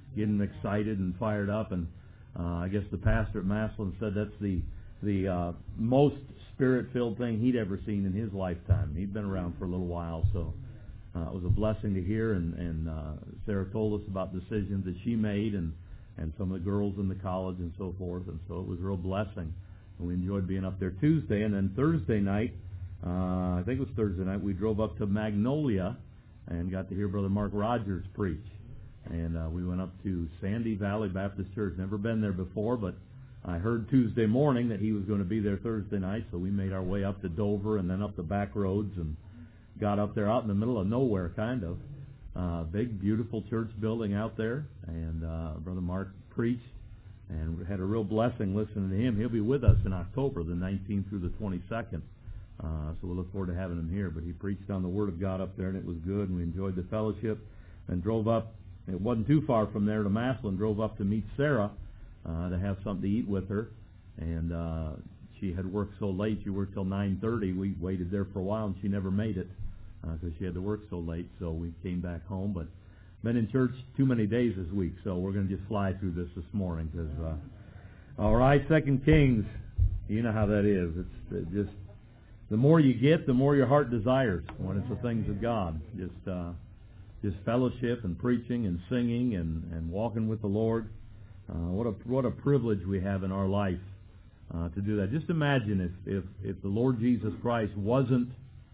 getting excited and fired up. And I guess the pastor at Massillon said that's the most Spirit-filled thing he'd ever seen in his lifetime. He'd been around for a little while, so it was a blessing to hear. And Sarah told us about decisions that she made and some of the girls in the college and so forth. And so it was a real blessing. And we enjoyed being up there Tuesday. And then Thursday night, I think it was Thursday night, we drove up to Magnolia and got to hear Brother Mark Rogers preach. And we went up to Sandy Valley Baptist Church. Never been there before, but I heard Tuesday morning that he was going to be there Thursday night, so we made our way up to Dover and then up the back roads and got up there out in the middle of nowhere, kind of. Big, beautiful church building out there, and Brother Mark preached, and we had a real blessing listening to him. He'll be with us in October, the 19th through the 22nd, so we'll look forward to having him here. But he preached on the Word of God up there, and it was good, and we enjoyed the fellowship, and drove up. It wasn't too far from there to Massillon, drove up to meet Sarah to have something to eat with her, and she had worked so late. She worked till 9:30. We waited there for a while, and she never made it because she had to work so late, so we came back home. But been in church too many days this week, so we're going to just fly through this morning. Because all right, 2 Kings, you know how that is. It's just the more you get, the more your heart desires when it's the things of God. Just fellowship and preaching and singing and walking with the Lord. What a privilege we have in our life to do that. Just imagine if the Lord Jesus Christ wasn't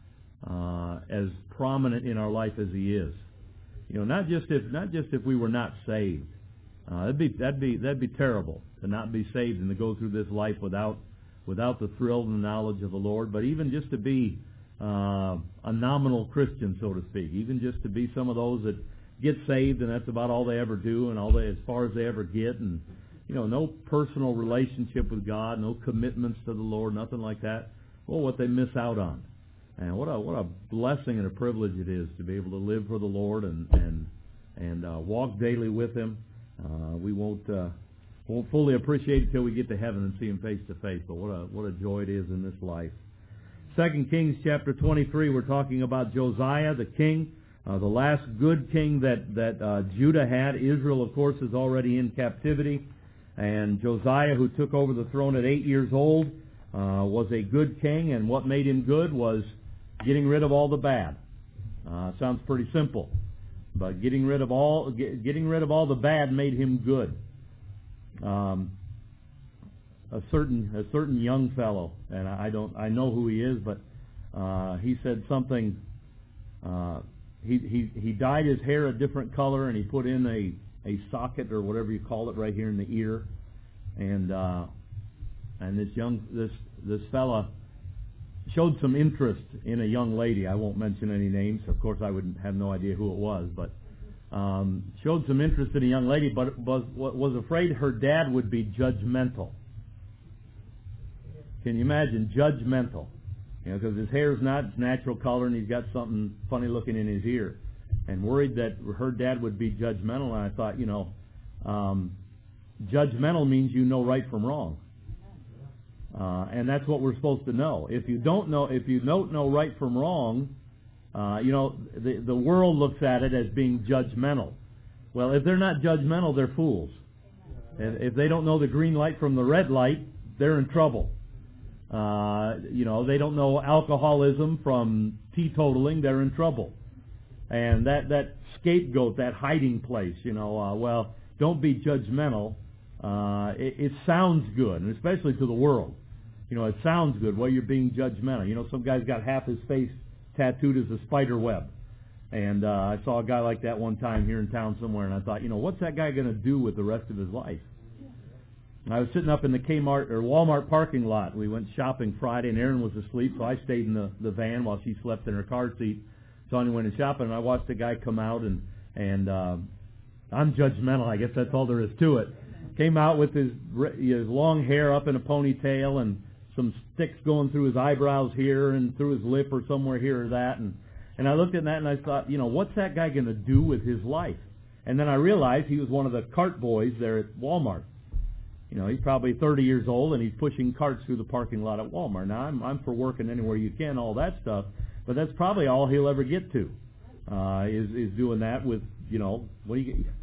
as prominent in our life as He is. You know, not just if we were not saved. That'd be terrible to not be saved and to go through this life without the thrill and the knowledge of the Lord. But even just to be a nominal Christian, so to speak, even just to be some of those that get saved and that's about all they ever do and as far as they ever get, and no personal relationship with God, no commitments to the Lord, nothing like that. Well, what they miss out on. And what a blessing and a privilege it is to be able to live for the Lord and walk daily with Him. We won't fully appreciate it until we get to heaven and see Him face to face. But what a joy it is in this life. 2 Kings chapter 23, we're talking about Josiah, the king, the last good king that Judah had. Israel, of course, is already in captivity. And Josiah, who took over the throne at 8 years old, was a good king. And what made him good was getting rid of all the bad. Sounds pretty simple, but getting rid of all the bad made him good. A certain young fellow, and I know who he is, but he said something. He dyed his hair a different color, and he put in a socket or whatever you call it right here in the ear, and this fella showed some interest in a young lady. I won't mention any names. Of course, I would have no idea who it was, but showed some interest in a young lady, but was afraid her dad would be judgmental. Can you imagine? Judgmental. Because his hair is not its natural color, and he's got something funny looking in his ear, and worried that her dad would be judgmental. And I thought, judgmental means you know right from wrong. And that's what we're supposed to know. If you don't know right from wrong, the world looks at it as being judgmental. Well, if they're not judgmental, they're fools. If they don't know the green light from the red light, they're in trouble. They don't know alcoholism from teetotaling, they're in trouble. And that scapegoat, that hiding place, well, don't be judgmental. It sounds good, and especially to the world. It sounds good. Well, you're being judgmental. Some guy's got half his face tattooed as a spider web. And I saw a guy like that one time here in town somewhere, and I thought, what's that guy going to do with the rest of his life? I was sitting up in the Kmart or Walmart parking lot. We went shopping Friday, and Erin was asleep, so I stayed in the van while she slept in her car seat. Sonia went in shopping, and I watched a guy come out, and I'm judgmental. I guess that's all there is to it. Came out with his long hair up in a ponytail and some sticks going through his eyebrows here and through his lip or somewhere here or that. And I looked at that and I thought, what's that guy going to do with his life? And then I realized he was one of the cart boys there at Walmart. He's probably 30 years old, and he's pushing carts through the parking lot at Walmart. Now, I'm for working anywhere you can, all that stuff, but that's probably all he'll ever get to, is doing that with, what do you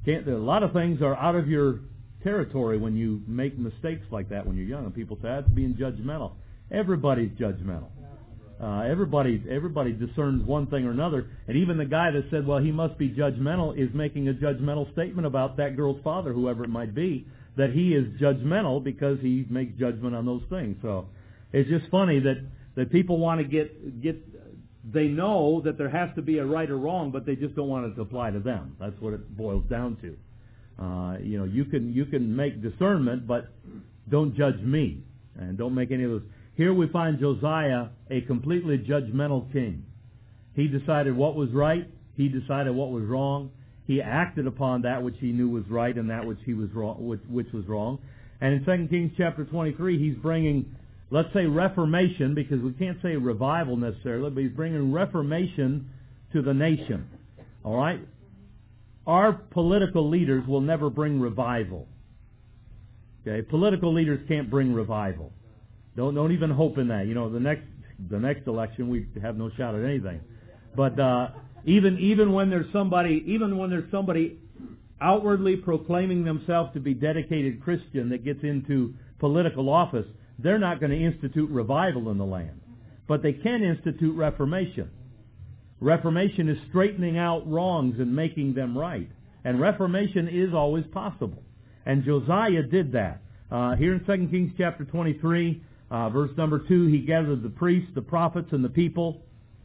A lot of things are out of your territory when you make mistakes like that when you're young, and people say that's being judgmental. Everybody's judgmental. Everybody discerns one thing or another, and even the guy that said, well, he must be judgmental, is making a judgmental statement about that girl's father, whoever it might be, that he is judgmental because he makes judgment on those things. So it's just funny that people want to get they know that there has to be a right or wrong, but they just don't want it to apply to them. That's what it boils down to. You can make discernment, but don't judge me, and don't make any of those. Here we find Josiah a completely judgmental king. He decided what was right. He decided what was wrong. He acted upon that which he knew was right and that which he was wrong, which was wrong. And in 2 Kings chapter 23, he's bringing, let's say, reformation, because we can't say revival necessarily, but he's bringing reformation to the nation. All right? Our political leaders will never bring revival. Okay? Political leaders can't bring revival. Don't even hope in that. The next election we have no shot at anything. But even when there's somebody outwardly proclaiming themselves to be dedicated Christian that gets into political office, they're not going to institute revival in the land. But they can institute reformation. Reformation is straightening out wrongs and making them right. And reformation is always possible. And Josiah did that. Here in 2 Kings chapter 23, verse number 2, he gathered the priests, the prophets, and the people.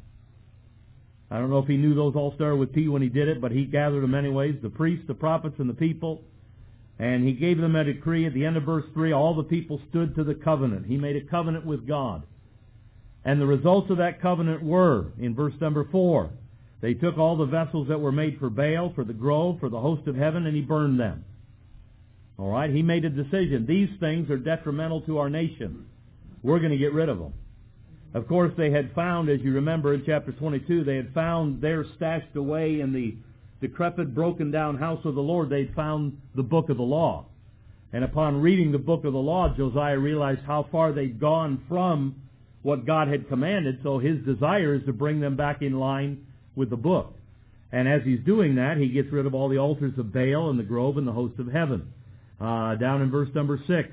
I don't know if he knew those all started with P when he did it, but he gathered them anyways, the priests, the prophets, and the people. And he gave them a decree. At the end of verse 3, all the people stood to the covenant. He made a covenant with God. And the results of that covenant were, in verse number 4, they took all the vessels that were made for Baal, for the grove, for the host of heaven, and he burned them. All right, he made a decision. These things are detrimental to our nation. We're going to get rid of them. Of course, they had found, as you remember in chapter 22, they had found there stashed away in the decrepit, broken down house of the Lord, they'd found the book of the law. And upon reading the book of the law, Josiah realized how far they'd gone from what God had commanded, so his desire is to bring them back in line with the book. And as he's doing that, he gets rid of all the altars of Baal and the grove and the host of heaven. Down in verse number 6,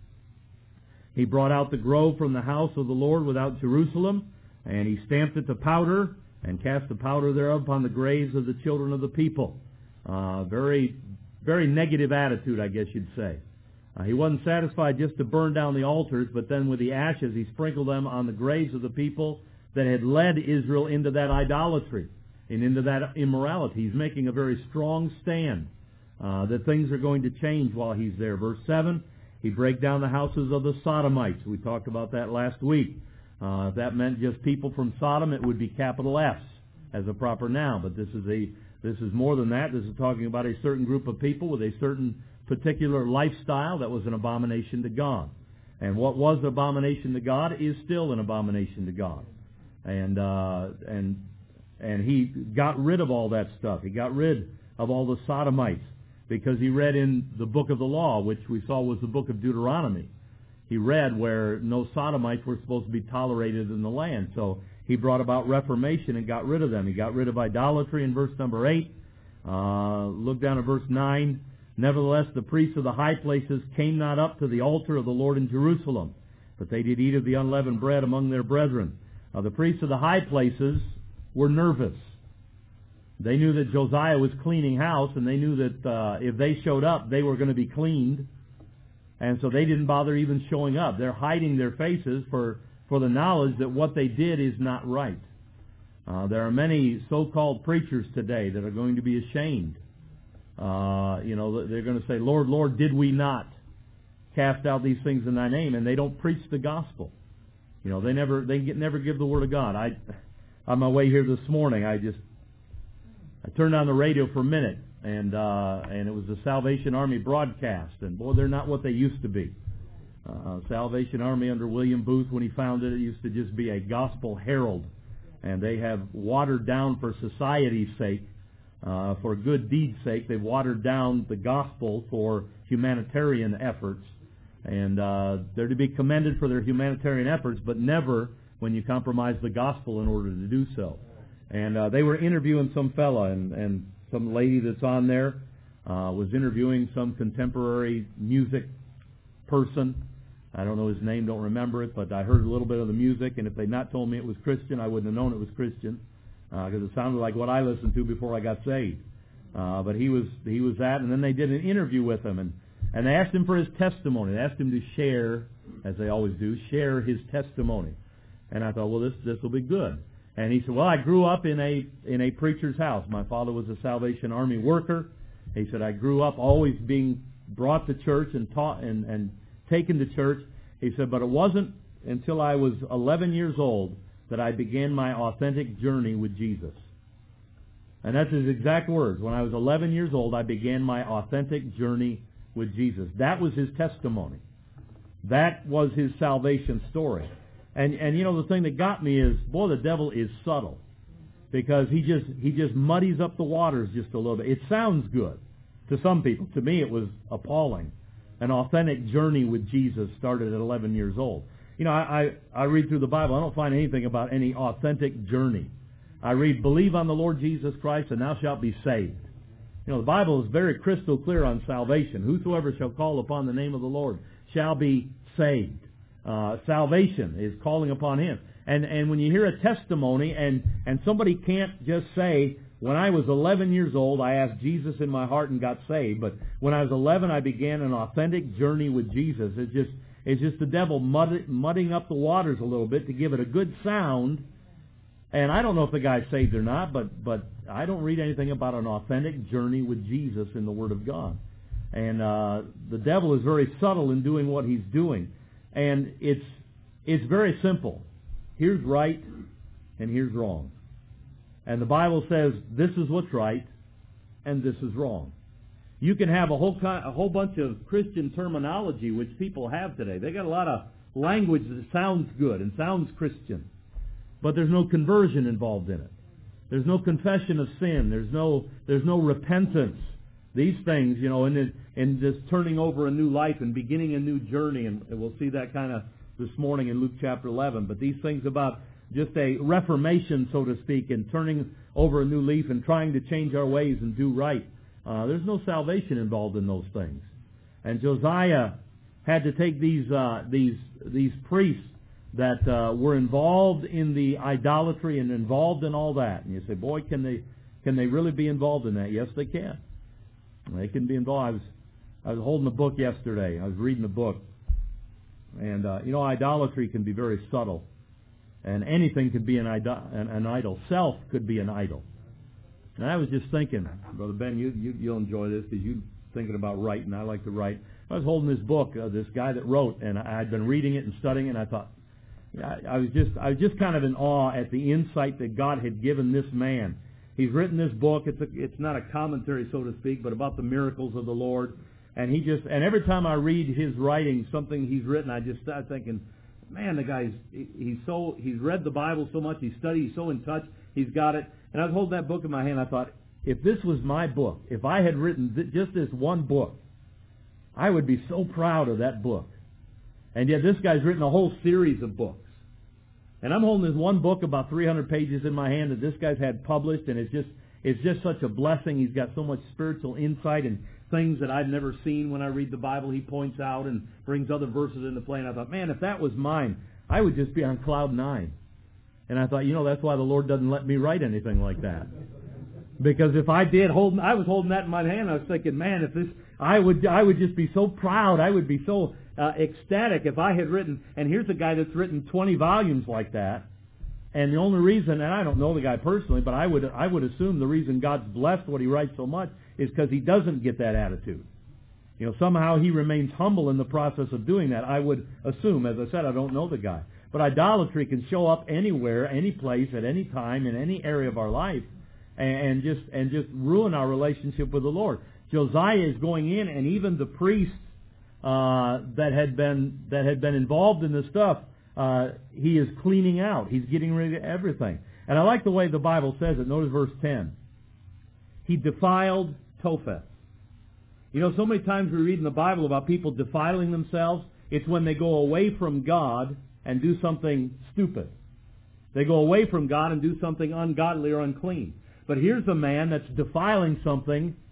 he brought out the grove from the house of the Lord without Jerusalem, and he stamped it to powder, and cast the powder thereof upon the graves of the children of the people. Very, very negative attitude, I guess you'd say. He wasn't satisfied just to burn down the altars, but then with the ashes he sprinkled them on the graves of the people that had led Israel into that idolatry and into that immorality. He's making a very strong stand that things are going to change while he's there. Verse 7, he break down the houses of the Sodomites. We talked about that last week. If that meant just people from Sodom, it would be capital S as a proper noun. But this is more than that. This is talking about a certain group of people with a certain particular lifestyle that was an abomination to God. And what was an abomination to God is still an abomination to God. And he got rid of all that stuff. He got rid of all the Sodomites because he read in the book of the law, which we saw was the book of Deuteronomy. He read where no Sodomites were supposed to be tolerated in the land. So he brought about reformation and got rid of them. He got rid of idolatry in verse number 8. Look down at verse 9. Nevertheless, the priests of the high places came not up to the altar of the Lord in Jerusalem, but they did eat of the unleavened bread among their brethren. The priests of the high places were nervous. They knew that Josiah was cleaning house, and they knew that if they showed up, they were going to be cleaned. And so they didn't bother even showing up. They're hiding their faces for the knowledge that what they did is not right. There are many so-called preachers today that are going to be ashamed. They're going to say, Lord, Lord, did we not cast out these things in thy name? And they don't preach the gospel. They never give the word of God. On my way here this morning, I turned on the radio for a minute, and it was the Salvation Army broadcast, and boy, they're not what they used to be. Salvation Army under William Booth, when he founded it, used to just be a gospel herald, and they have watered down for society's sake, for good deeds' sake. They've watered down the gospel for humanitarian efforts, and they're to be commended for their humanitarian efforts, but never when you compromise the gospel in order to do so. And they were interviewing some fella and some lady that's on there. was interviewing some contemporary music person. I don't know his name, don't remember it, but I heard a little bit of the music, and if they'd not told me it was Christian, I wouldn't have known it was Christian, because it sounded like what I listened to before I got saved. But he was that, and then they did an interview with him, and they asked him for his testimony. They asked him to share, as they always do, share his testimony. And I thought, well, this will be good. And he said, well, I grew up in a preacher's house. My father was a Salvation Army worker. He said, I grew up always being brought to church and taught and taken to church. He said, but it wasn't until I was 11 years old that I began my authentic journey with Jesus. And that's his exact words. When I was 11 years old, I began my authentic journey with Jesus. That was his testimony. That was his salvation story. And you know, the thing that got me is, boy, the devil is subtle. Because he just muddies up the waters just a little bit. It sounds good to some people. To me, it was appalling. An authentic journey with Jesus started at 11 years old. You know, I read through the Bible. I don't find anything about any authentic journey. I read, believe on the Lord Jesus Christ and thou shalt be saved. You know, the Bible is very crystal clear on salvation. Whosoever shall call upon the name of the Lord shall be saved. Salvation is calling upon Him. And when you hear a testimony and somebody can't just say, when I was 11 years old, I asked Jesus in my heart and got saved. But when I was 11, I began an authentic journey with Jesus. It's just the devil mudding up the waters a little bit to give it a good sound. And I don't know if the guy's saved or not, but I don't read anything about an authentic journey with Jesus in the Word of God. And the devil is very subtle in doing what he's doing. And it's very simple. Here's right and here's wrong. And the Bible says this is what's right and this is wrong. You can have a whole bunch of Christian terminology which people have today. They got a lot of language that sounds good and sounds Christian, but there's no conversion involved in it. There's no confession of sin. There's no repentance. These things, you know, in this turning over a new life and beginning a new journey, and we'll see that kind of this morning in Luke chapter 11. But these things about just a reformation, so to speak, and turning over a new leaf and trying to change our ways and do right. There's no salvation involved in those things. And Josiah had to take these priests that were involved in the idolatry and involved in all that. And you say, boy, can they really be involved in that? Yes, they can. They can be involved. I was holding a book yesterday. I was reading a book. And, you know, idolatry can be very subtle. And anything could be an idol. Self could be an idol. And I was just thinking, Brother Ben, you'll enjoy this because you're thinking about writing. I like to write. I was holding this book, this guy that wrote, and I'd been reading it and studying it, and I thought, I was just kind of in awe at the insight that God had given this man. He's written this book. It's not a commentary, so to speak, but about the miracles of the Lord. And every time I read his writing, something he's written, I just start thinking, man, the guy's he's read the Bible so much, he's studied, he's so in touch, he's got it. And I was holding that book in my hand. I thought, if this was my book, if I had written just this one book, I would be so proud of that book. And yet this guy's written a whole series of books. And I'm holding this one book about 300 pages in my hand that this guy's had published, and it's just such a blessing. He's got so much spiritual insight and things that I've never seen when I read the Bible. He points out and brings other verses into play. And I thought, man, if that was mine, I would just be on cloud 9. And I thought, you know, that's why the Lord doesn't let me write anything like that. Because if I did, I was holding that in my hand. I was thinking, man, if this, I would just be so proud. I would be so ecstatic if I had written. And here's a guy that's written 20 volumes like that. And the only reason, and I don't know the guy personally, but I would assume the reason God's blessed what he writes so much is because he doesn't get that attitude. You know, somehow he remains humble in the process of doing that. I would assume, as I said, I don't know the guy. But idolatry can show up anywhere, any place, at any time, in any area of our life, and just ruin our relationship with the Lord. Josiah is going in, and even the priests that had been involved in this stuff, he is cleaning out. He's getting rid of everything. And I like the way the Bible says it. Notice verse 10. He defiled Topheth. You know, so many times we read in the Bible about people defiling themselves. It's when they go away from God and do something stupid. They go away from God and do something ungodly or unclean. But here's a man that's defiling something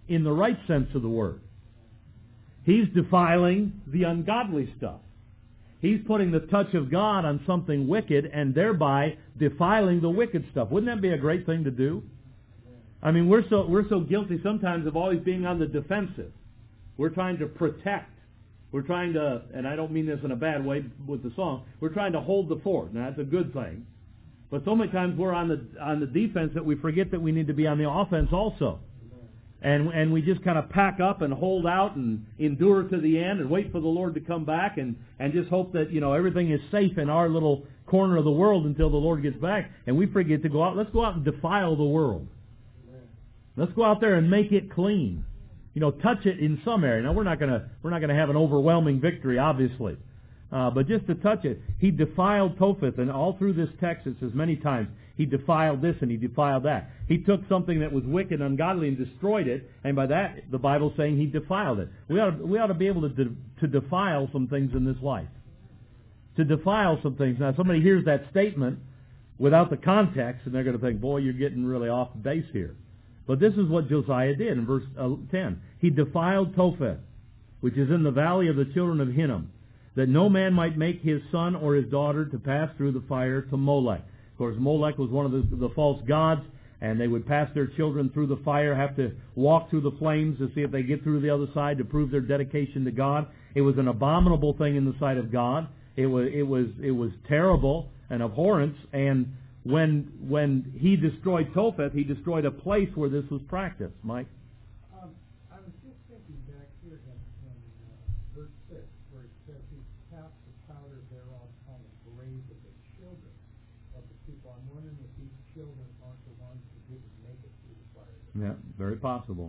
in the right sense of the word. He's defiling the ungodly stuff. He's putting the touch of God on something wicked and thereby defiling the wicked stuff. Wouldn't that be a great thing to do? I mean, we're so guilty sometimes of always being on the defensive. We're trying to protect. We're trying to, and I don't mean this in a bad way with the song, we're trying to hold the fort. Now, that's a good thing. But so many times we're on the defense that we forget that we need to be on the offense also. And we just kind of pack up and hold out and endure to the end and wait for the Lord to come back and just hope that, everything is safe in our little corner of the world until the Lord gets back. And we forget to go out. Let's go out and defile the world. Let's go out there and make it clean. Touch it in some area. Now we're not gonna have an overwhelming victory, obviously. But just to touch it, he defiled Topheth, and all through this text it says many times, he defiled this and he defiled that. He took something that was wicked and ungodly and destroyed it, and by that the Bible's saying he defiled it. We ought to be able to defile some things in this life. To defile some things. Now somebody hears that statement without the context, and they're going to think, boy, you're getting really off base here. But this is what Josiah did in verse 10. He defiled Topheth, which is in the valley of the children of Hinnom, that no man might make his son or his daughter to pass through the fire to Molech. Of course, Molech was one of the false gods, and they would pass their children through the fire, have to walk through the flames to see if they get through the other side to prove their dedication to God. It was an abominable thing in the sight of God. It was terrible and abhorrence, and when he destroyed Topheth, he destroyed a place where this was practiced. Mike? I was just thinking back here in verse 6, where it says he cast the powder thereof on the graves of the children of the people. I'm wondering if these children aren't the ones who didn't make it through the fire. Yeah, very possible.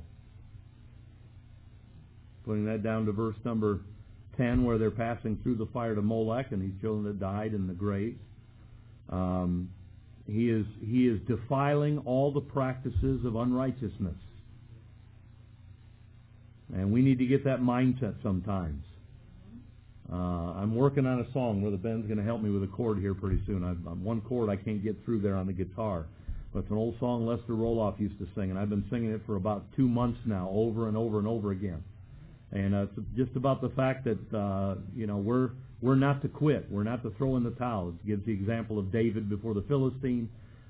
Putting that down to verse number 10, where they're passing through the fire to Molech, and these children that died in the graves. He is defiling all the practices of unrighteousness. And we need to get that mindset sometimes. I'm working on a song. Brother Ben's going to help me with a chord here pretty soon. One chord I can't get through there on the guitar. But it's an old song Lester Roloff used to sing, and I've been singing it for about 2 months now, over and over and over again. And it's just about the fact that we're not to quit. We're not to throw in the towel. It gives the example of David before the Philistine,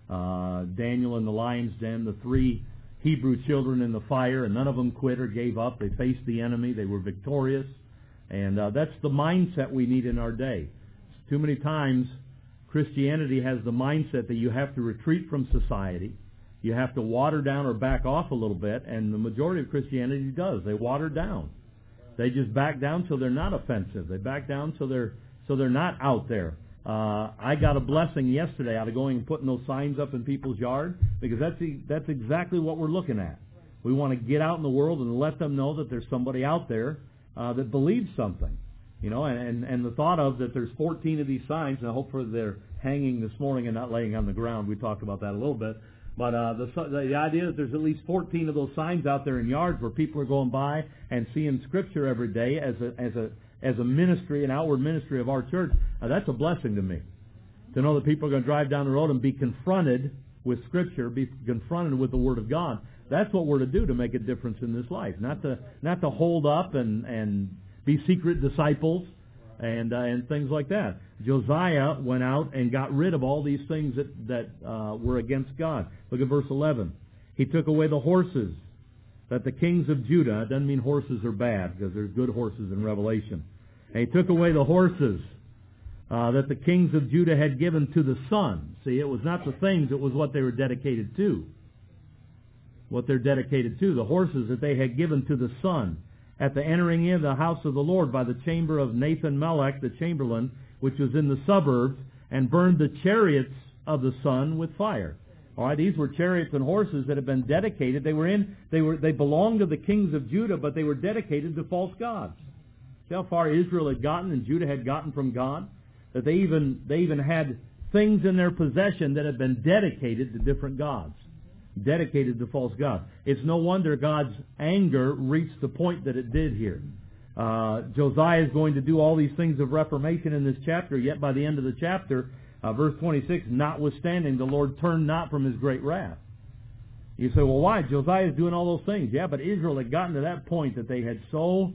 Daniel in the lion's den, the 3 Hebrew children in the fire, and none of them quit or gave up. They faced the enemy. They were victorious. And that's the mindset we need in our day. Too many times, Christianity has the mindset that you have to retreat from society. You have to water down or back off a little bit, and the majority of Christianity does. They water down. They just back down so they're not offensive. They back down so they're not out there. I got a blessing yesterday out of going and putting those signs up in people's yard, because that's exactly what we're looking at. We want to get out in the world and let them know that there's somebody out there that believes something. And the thought of that there's 14 of these signs, and hopefully they're hanging this morning and not laying on the ground. We talked about that a little bit. But the idea that there's at least 14 of those signs out there in yards where people are going by and seeing Scripture every day as a ministry, an outward ministry of our church, that's a blessing to me. To know that people are going to drive down the road and be confronted with Scripture, be confronted with the Word of God. That's what we're to do to make a difference in this life. Not to hold up and be secret disciples and things like that. Josiah went out and got rid of all these things that were against God. Look at verse 11. He took away the horses that the kings of Judah, it doesn't mean horses are bad, because there's good horses in Revelation. And he took away the horses that the kings of Judah had given to the sun. See, it was not the things, it was what they were dedicated to. What they're dedicated to, the horses that they had given to the sun, at the entering in the house of the Lord by the chamber of Nathan-Melech, the chamberlain, which was in the suburbs, and burned the chariots of the sun with fire. All right, these were chariots and horses that had been dedicated. They belonged to the kings of Judah, but they were dedicated to false gods. See how far Israel had gotten and Judah had gotten from God? That they even had things in their possession that had been dedicated to different gods. Dedicated to false gods. It's no wonder God's anger reached the point that it did here. Josiah is going to do all these things of reformation in this chapter, yet by the end of the chapter, verse 26, notwithstanding, the Lord turned not from His great wrath. You say, well, why? Josiah is doing all those things. Yeah, but Israel had gotten to that point that they had so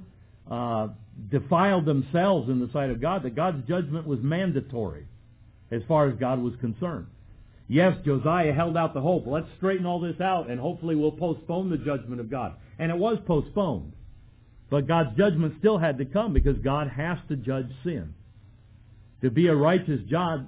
defiled themselves in the sight of God that God's judgment was mandatory as far as God was concerned. Yes, Josiah held out the hope. Let's straighten all this out and hopefully we'll postpone the judgment of God. And it was postponed. But God's judgment still had to come because God has to judge sin. To be a righteous God,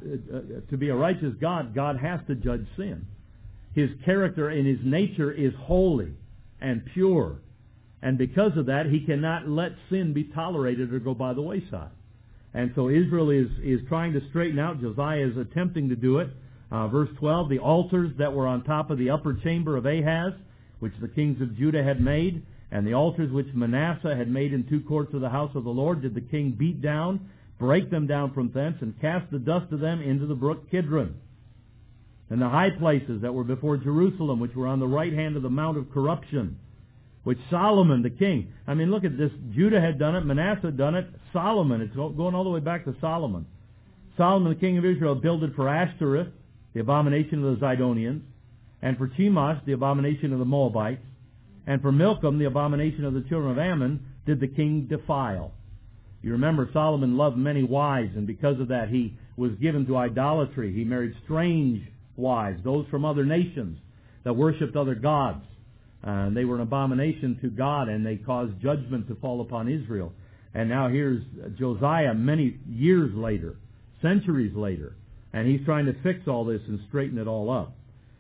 God has to judge sin. His character and His nature is holy and pure. And because of that, He cannot let sin be tolerated or go by the wayside. And so Israel is trying to straighten out. Josiah is attempting to do it. Verse 12, the altars that were on top of the upper chamber of Ahaz, which the kings of Judah had made, and the altars which Manasseh had made in 2 courts of the house of the Lord, did the king beat down, break them down from thence, and cast the dust of them into the brook Kidron. And the high places that were before Jerusalem, which were on the right hand of the Mount of Corruption, which Solomon the king, I mean, look at this, Judah had done it, Manasseh had done it, Solomon, it's going all the way back to Solomon. Solomon the king of Israel builded for Ashtoreth, the abomination of the Zidonians, and for Chemosh, the abomination of the Moabites, and for Milcom, the abomination of the children of Ammon, did the king defile. You remember Solomon loved many wives, and because of that he was given to idolatry. He married strange wives, those from other nations that worshipped other gods. They were an abomination to God, and they caused judgment to fall upon Israel. And now here's Josiah many years later, centuries later, and he's trying to fix all this and straighten it all up.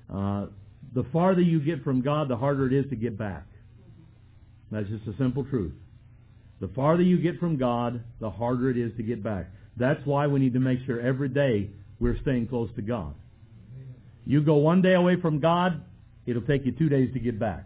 The farther you get from God, the harder it is to get back. That's just a simple truth. The farther you get from God, the harder it is to get back. That's why we need to make sure every day we're staying close to God. You go one day away from God, it'll take you 2 days to get back.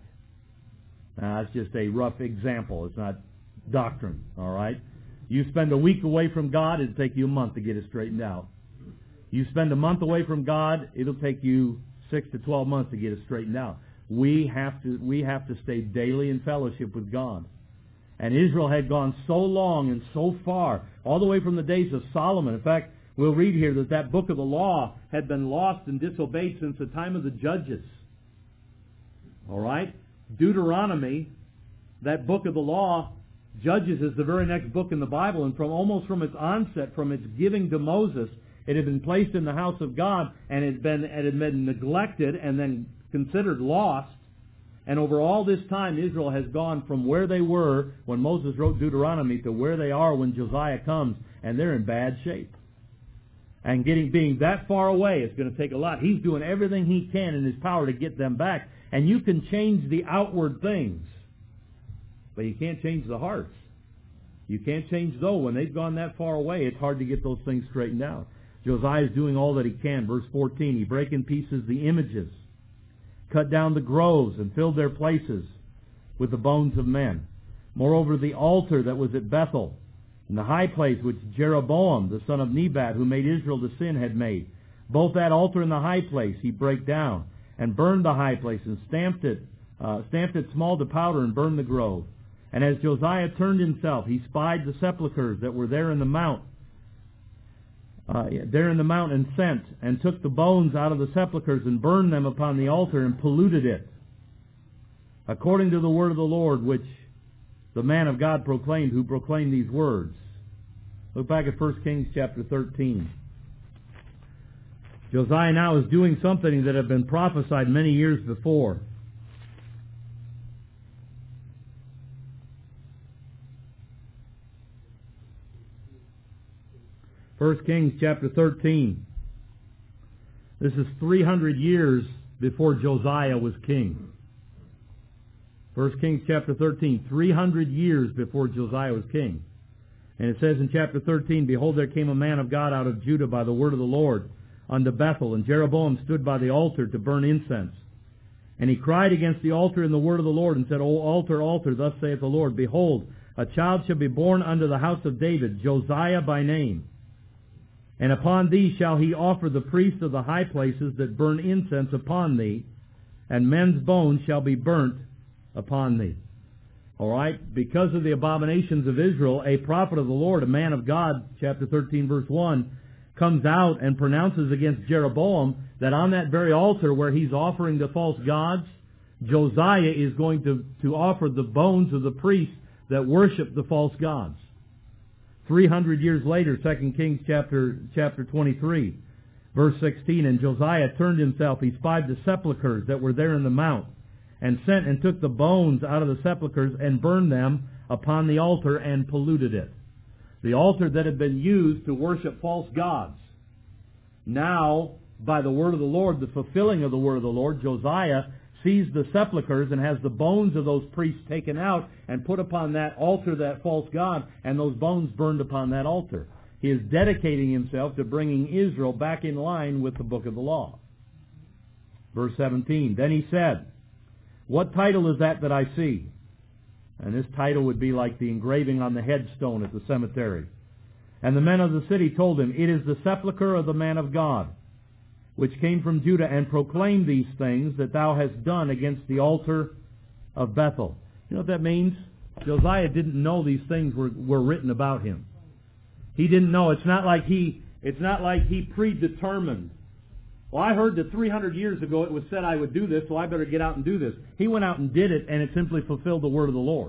Now, that's just a rough example. It's not doctrine, all right? You spend a week away from God, it'll take you a month to get it straightened out. You spend a month away from God, it'll take you 6 to 12 months to get it straightened out. We have to stay daily in fellowship with God. And Israel had gone so long and so far, all the way from the days of Solomon. In fact, we'll read here that book of the law had been lost and disobeyed since the time of the judges. All right? Deuteronomy, that book of the law, Judges is the very next book in the Bible, and almost from its onset, from its giving to Moses, it had been placed in the house of God, and it had been neglected and then considered lost. And over all this time, Israel has gone from where they were when Moses wrote Deuteronomy to where they are when Josiah comes, and they're in bad shape. And being that far away, it's going to take a lot. He's doing everything he can in his power to get them back. And you can change the outward things, but you can't change the hearts. You can't change those. When they've gone that far away, it's hard to get those things straightened out. Josiah is doing all that he can. Verse 14, he break in pieces the images, cut down the groves, and filled their places with the bones of men. Moreover, the altar that was at Bethel, and the high place which Jeroboam, the son of Nebat, who made Israel to sin, had made, both that altar and the high place he brake down, and burned the high place, and stamped it small to powder, and burned the grove. And as Josiah turned himself, he spied the sepulchres that were there in the mount, and sent, and took the bones out of the sepulchres, and burned them upon the altar, and polluted it, according to the word of the Lord, which the man of God proclaimed, who proclaimed these words. Look back at 1 Kings chapter 13. Josiah now is doing something that had been prophesied many years before. First Kings chapter 13. This is 300 years before Josiah was king. 1 Kings chapter 13, 300 years before Josiah was king. And it says in chapter 13, Behold, there came a man of God out of Judah by the word of the Lord unto Bethel, and Jeroboam stood by the altar to burn incense. And he cried against the altar in the word of the Lord, and said, O altar, altar, thus saith the Lord, Behold, a child shall be born unto the house of David, Josiah by name. And upon thee shall he offer the priests of the high places that burn incense upon thee, and men's bones shall be burnt upon thee. All right? Because of the abominations of Israel, a prophet of the Lord, a man of God, chapter 13, verse 1, comes out and pronounces against Jeroboam that on that very altar where he's offering the false gods, Josiah is going to offer the bones of the priests that worship the false gods. 300 years later, 2 Kings chapter 23, verse 16, and Josiah turned himself, he spied the sepulchres that were there in the mount, and sent and took the bones out of the sepulchres and burned them upon the altar and polluted it. The altar that had been used to worship false gods. Now, by the word of the Lord, the fulfilling of the word of the Lord, Josiah sees the sepulchres and has the bones of those priests taken out and put upon that altar, that false god, and those bones burned upon that altar. He is dedicating himself to bringing Israel back in line with the book of the law. Verse 17, then he said, what title is that I see? And this title would be like the engraving on the headstone at the cemetery. And the men of the city told him, it is the sepulchre of the man of God, which came from Judah, and proclaimed these things that thou hast done against the altar of Bethel. You know what that means? Josiah didn't know these things were written about him. He didn't know. It's not like he predetermined. Well, I heard that 300 years ago it was said I would do this, so I better get out and do this. He went out and did it, and it simply fulfilled the word of the Lord.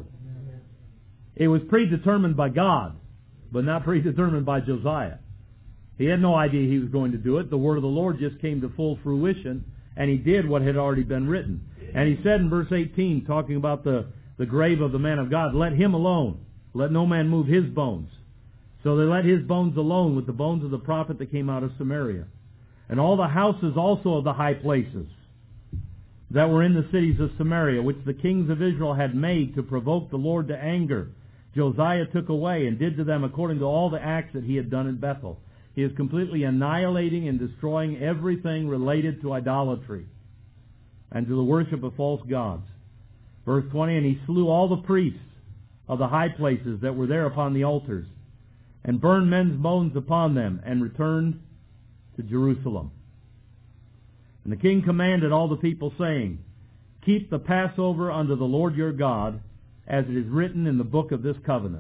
It was predetermined by God, but not predetermined by Josiah. He had no idea he was going to do it. The word of the Lord just came to full fruition, and he did what had already been written. And he said in verse 18, talking about the grave of the man of God, let him alone. Let no man move his bones. So they let his bones alone with the bones of the prophet that came out of Samaria. And all the houses also of the high places that were in the cities of Samaria, which the kings of Israel had made to provoke the Lord to anger, Josiah took away and did to them according to all the acts that he had done in Bethel. He is completely annihilating and destroying everything related to idolatry and to the worship of false gods. Verse 20, and he slew all the priests of the high places that were there upon the altars, and burned men's bones upon them, and returned to Jerusalem. And the king commanded all the people, saying, keep the Passover unto the Lord your God, as it is written in the book of this covenant.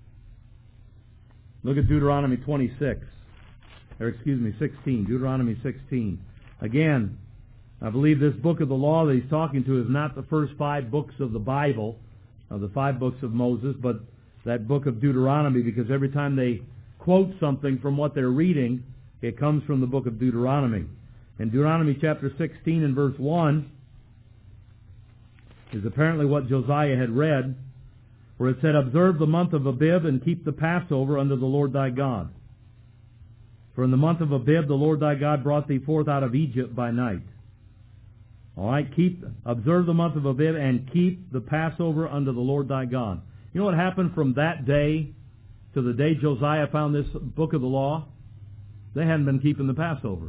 Look at Deuteronomy 16. Deuteronomy 16. Again, I believe this book of the law that he's talking to is not the first 5 books of the Bible, of the 5 books of Moses, but that book of Deuteronomy, because every time they quote something from what they're reading, it comes from the book of Deuteronomy. In Deuteronomy chapter 16 and verse 1 is apparently what Josiah had read, where it said, observe the month of Abib and keep the Passover unto the Lord thy God. For in the month of Abib the Lord thy God brought thee forth out of Egypt by night. All right, observe the month of Abib and keep the Passover unto the Lord thy God. You know what happened from that day to the day Josiah found this book of the law? They hadn't been keeping the Passover.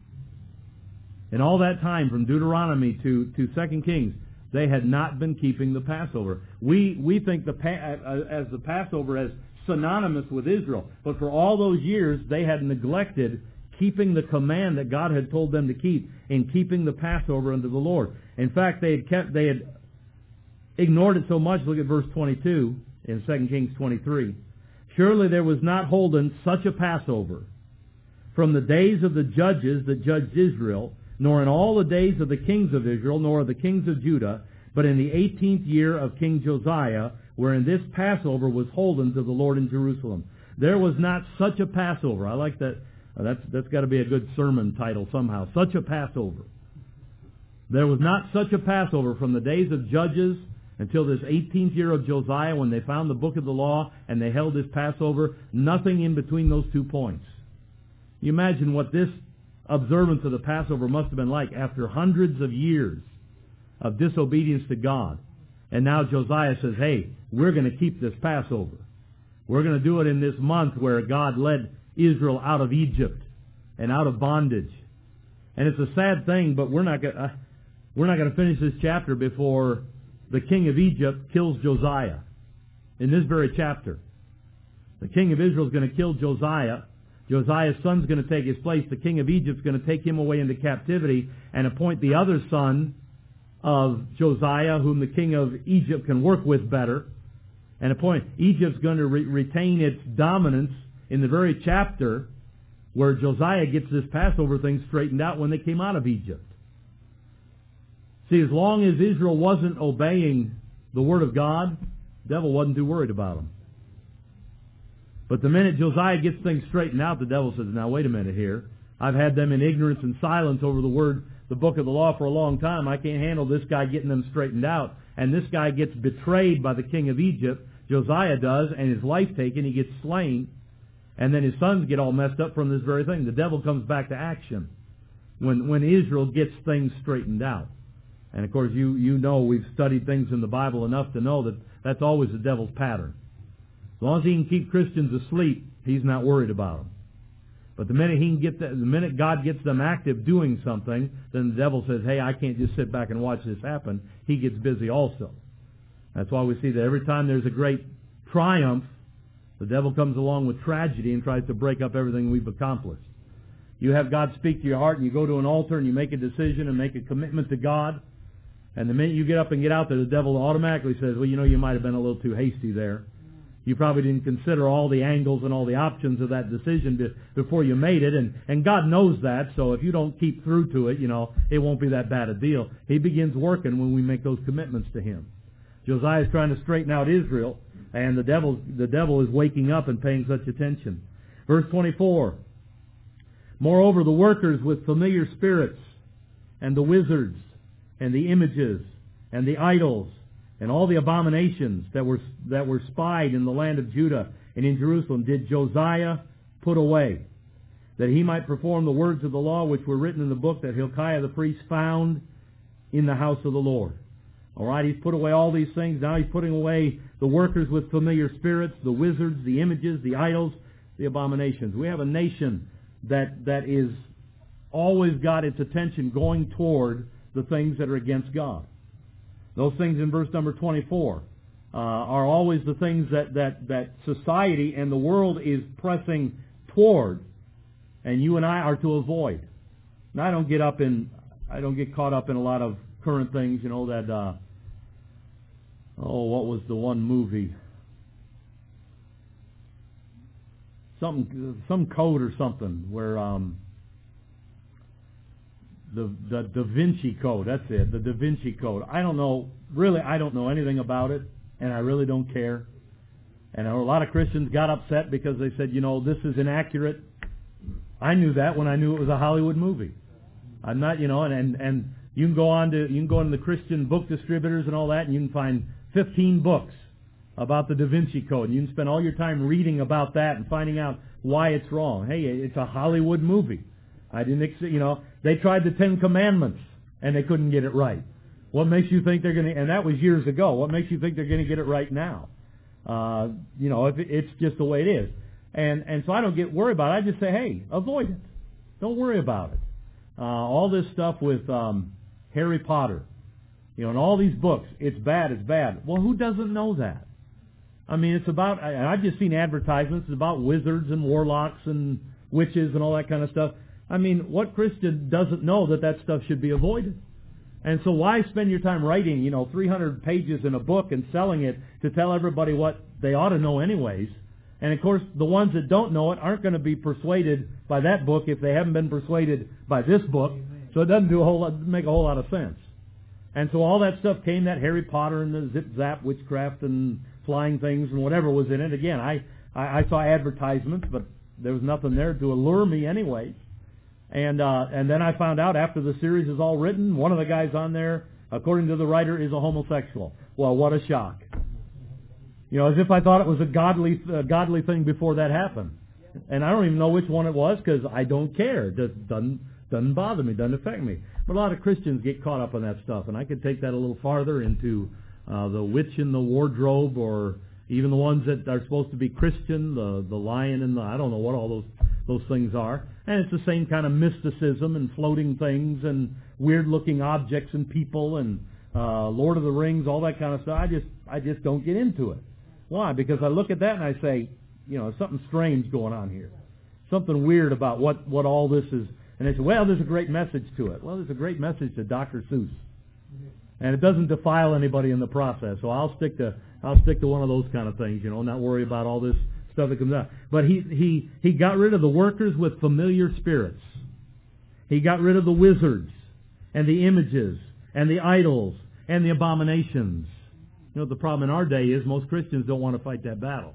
In all that time, from Deuteronomy to 2 Kings, they had not been keeping the Passover. We think as the Passover as synonymous with Israel, but for all those years they had neglected keeping the command that God had told them to keep in keeping the Passover unto the Lord. In fact, they had ignored it so much. Look at verse 22 in 2 Kings 23. Surely there was not holden such a Passover from the days of the judges that judged Israel, nor in all the days of the kings of Israel, nor of the kings of Judah, but in the 18th year of King Josiah, wherein this Passover was holden to the Lord in Jerusalem. There was not such a Passover. I like that. That's got to be a good sermon title somehow. Such a Passover. There was not such a Passover from the days of Judges until this 18th year of Josiah, when they found the book of the law and they held this Passover. Nothing in between those 2 points. You imagine what this observance of the Passover must have been like after hundreds of years of disobedience to God. And now Josiah says, hey, we're going to keep this Passover. We're going to do it in this month where God led Israel out of Egypt and out of bondage. And it's a sad thing, but we're not going to finish this chapter before the king of Egypt kills Josiah. In this very chapter, the king of Israel is going to kill Josiah. Josiah's son's going to take his place. The king of Egypt's going to take him away into captivity and appoint the other son of Josiah, whom the king of Egypt can work with better. And appoint Egypt's going to retain its dominance in the very chapter where Josiah gets this Passover thing straightened out when they came out of Egypt. See, as long as Israel wasn't obeying the Word of God, the devil wasn't too worried about them. But the minute Josiah gets things straightened out, the devil says, now wait a minute here. I've had them in ignorance and silence over the book of the law for a long time. I can't handle this guy getting them straightened out. And this guy gets betrayed by the king of Egypt. Josiah does, and his life taken. He gets slain. And then his sons get all messed up from this very thing. The devil comes back to action when Israel gets things straightened out. And of course, you know we've studied things in the Bible enough to know that that's always the devil's pattern. As long as he can keep Christians asleep, he's not worried about them. But the minute God gets them active doing something, then the devil says, hey, I can't just sit back and watch this happen. He gets busy also. That's why we see that every time there's a great triumph, the devil comes along with tragedy and tries to break up everything we've accomplished. You have God speak to your heart and you go to an altar and you make a decision and make a commitment to God. And the minute you get up and get out there, the devil automatically says, well, you might have been a little too hasty there. You probably didn't consider all the angles and all the options of that decision before you made it. And God knows that, so if you don't keep through to it, it won't be that bad a deal. He begins working when we make those commitments to Him. Josiah is trying to straighten out Israel, and the devil is waking up and paying such attention. Verse 24. Moreover, the workers with familiar spirits, and the wizards, and the images, and the idols, and all the abominations that were spied in the land of Judah and in Jerusalem did Josiah put away, that he might perform the words of the law which were written in the book that Hilkiah the priest found in the house of the Lord. All right, he's put away all these things. Now he's putting away the workers with familiar spirits, the wizards, the images, the idols, the abominations. We have a nation that is always got its attention going toward the things that are against God. Those things in verse number 24 are always the things that society and the world is pressing toward, and you and I are to avoid. Now, I don't get caught up in a lot of current things, that what was the one movie? Some code or something where the Da Vinci Code, that's it, the Da Vinci Code. I don't know anything about it, and I really don't care. And a lot of Christians got upset because they said, this is inaccurate. I knew that when I knew it was a Hollywood movie. I'm not, and you can go into the Christian book distributors and all that, and you can find 15 books about the Da Vinci Code. And you can spend all your time reading about that and finding out why it's wrong. Hey, it's a Hollywood movie. They tried the 10 Commandments and they couldn't get it right. What makes you think they're going to, and that was years ago, what makes you think they're going to get it right now? If it's just the way it is. And so I don't get worried about it. I just say, hey, avoid it. Don't worry about it. All this stuff with Harry Potter, and all these books, it's bad, it's bad. Well, who doesn't know that? I mean, it's about, I've just seen advertisements about wizards and warlocks and witches and all that kind of stuff. I mean, what Christian doesn't know that stuff should be avoided? And so why spend your time writing, 300 pages in a book and selling it to tell everybody what they ought to know anyways? And of course, the ones that don't know it aren't going to be persuaded by that book if they haven't been persuaded by this book. So it doesn't make a whole lot of sense. And so all that stuff came, that Harry Potter and the zip-zap witchcraft and flying things and whatever was in it. Again, I saw advertisements, but there was nothing there to allure me anyways. And then I found out after the series is all written, one of the guys on there, according to the writer, is a homosexual. Well, what a shock. As if I thought it was a godly thing before that happened. And I don't even know which one it was because I don't care. It doesn't bother me, doesn't affect me. But a lot of Christians get caught up on that stuff, and I could take that a little farther into the witch in the wardrobe, or even the ones that are supposed to be Christian, the lion and I don't know what all those things are. And it's the same kind of mysticism and floating things and weird-looking objects and people and Lord of the Rings, all that kind of stuff. I just don't get into it. Why? Because I look at that and I say, something strange going on here. Something weird about what all this is. And they say, well, there's a great message to it. Well, there's a great message to Dr. Seuss. And it doesn't defile anybody in the process. So I'll stick to one of those kind of things, not worry about all this stuff that comes out. But he got rid of the workers with familiar spirits. He got rid of the wizards and the images and the idols and the abominations. You know, the problem in our day is most Christians don't want to fight that battle.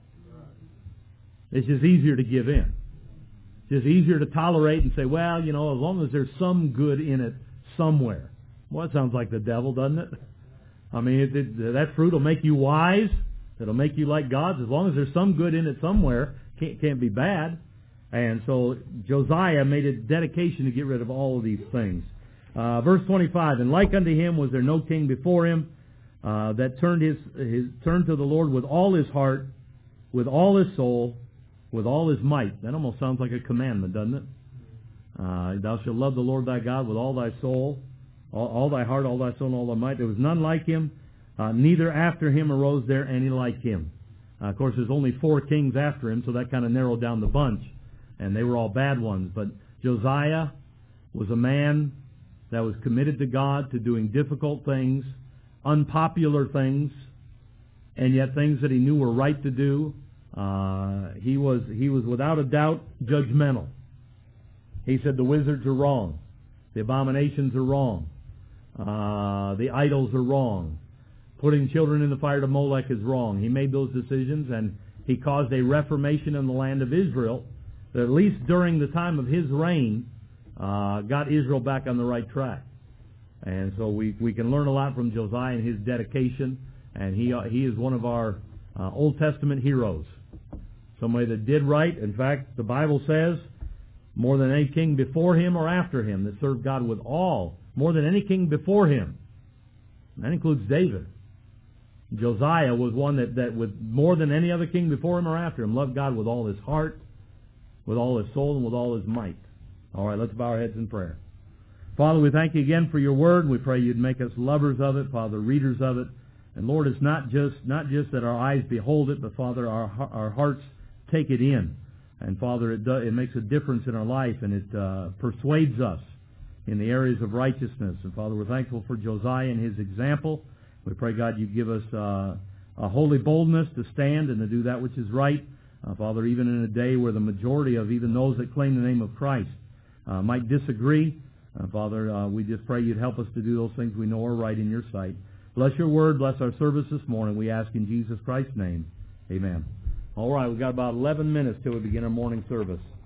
It's just easier to give in. It's just easier to tolerate and say, well, you know, as long as there's some good in it somewhere. Well, that sounds like the devil, doesn't it? I mean, that fruit will make you wise. It'll make you like God. As long as there's some good in it somewhere, can't be bad. And so Josiah made a dedication to get rid of all of these things. Verse 25, and like unto him was there no king before him that turned to the Lord with all his heart, with all his soul, with all his might. That almost sounds like a commandment, doesn't it? Thou shalt love the Lord thy God with all thy soul, all thy heart, all thy soul, and all thy might. There was none like him, neither after him arose there any like him. Of course, there's only 4 kings after him, so that kind of narrowed down the bunch, and they were all bad ones. But Josiah was a man that was committed to God, to doing difficult things, unpopular things, and yet things that he knew were right to do. He was without a doubt judgmental. He said the wizards are wrong, the abominations are wrong, the idols are wrong, putting children in the fire to Molech is wrong. He made those decisions, and he caused a reformation in the land of Israel that at least during the time of his reign got Israel back on the right track. And so we can learn a lot from Josiah and his dedication, and he is one of our Old Testament heroes. Somebody that did right. In fact, the Bible says, more than any king before him or after him that served God with all, more than any king before him. And that includes David. Josiah was one that with more than any other king before him or after him, loved God with all his heart, with all his soul, and with all his might. All right, let's bow our heads in prayer. Father, we thank you again for your word. We pray you'd make us lovers of it, Father, readers of it. And Lord, it's not just that our eyes behold it, but Father, our hearts take it in. And Father, it makes a difference in our life, and it persuades us in the areas of righteousness. And Father, we're thankful for Josiah and his example. We pray, God, you give us a holy boldness to stand and to do that which is right. Father, even in a day where the majority of even those that claim the name of Christ might disagree, Father, we just pray you'd help us to do those things we know are right in your sight. Bless your word. Bless our service this morning. We ask in Jesus Christ's name. Amen. All right, we've got about 11 minutes till we begin our morning service.